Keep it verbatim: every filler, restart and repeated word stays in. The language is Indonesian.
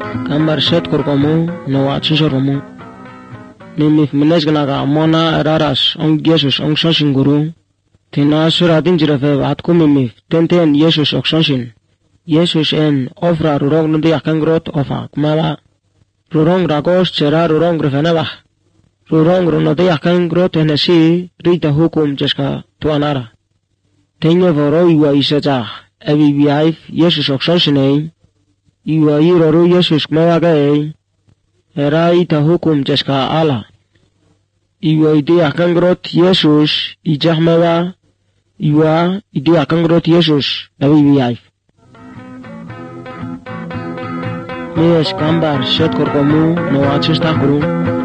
Kambar set kurkomu no achisoromu. Mimif minezgnaga mona raras ong Jesus ong sonshin guru. Tina suradin jirefe atku mimif tenten Jesus ok sonshin. Jesus en ofra rurong nundi akangrot ofa kmala. Rurong ragos cera rurong grefenabah. Rurong runodi akangrot enesi rita hukum jeska tuanara. Tenye voro iwa isajah evi biaif Jesus ok sonshin iwa iroru Jesus kmawagae. Era ita hukum jeska ala. Iwa ide akangrot Jesus ijahmewa. Iwa ide akangrot Jesus evi biaif. Mes kambar set korkomu no achistakuru.